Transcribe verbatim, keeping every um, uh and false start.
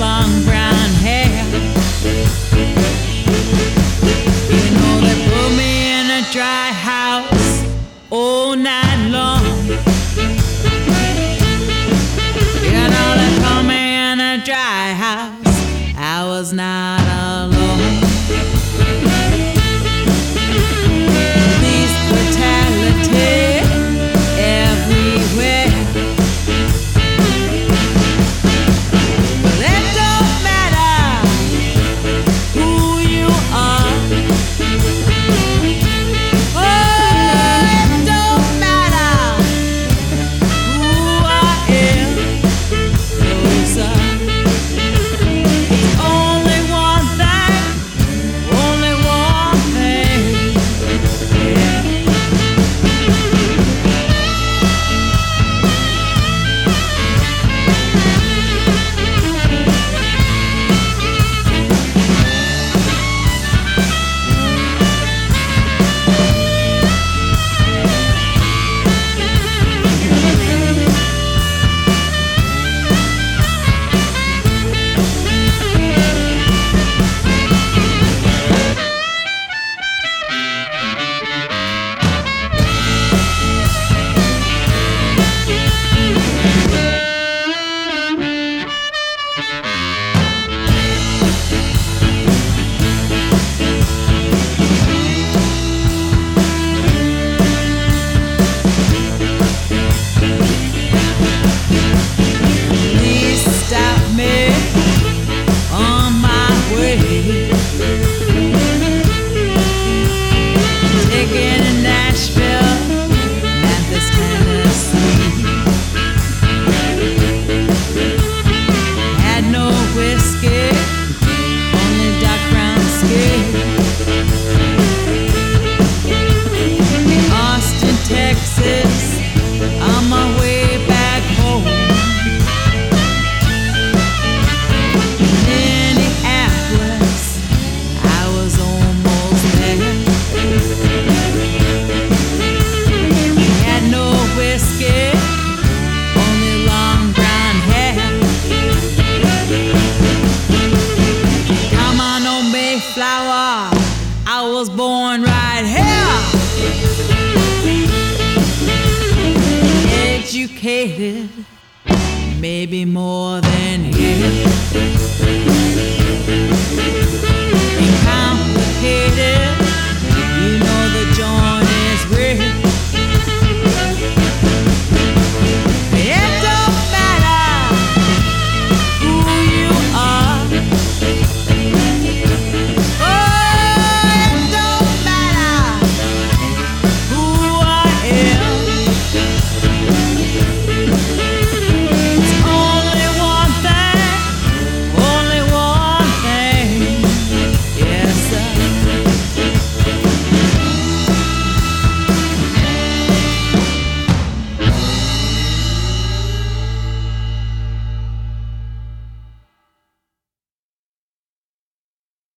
long brown hair. You know they put me in a dry house all night long. You know they put me in a dry house, I was not alone. Police brutality everywhere. But it don't matter who you are. Oh, it don't matter who I am. No, sir. It's only one thing, only one thing. Yeah. Please stop me on my way. Taking to Nashville, Memphis, Tennessee. Had no whiskey, only dark brown skin. Austin, Texas, on my way back home. Minneapolis, I was almost there. Had no whiskey, only long brown hair. Come on, oh Mayflower, I was born right here. Educated, maybe more than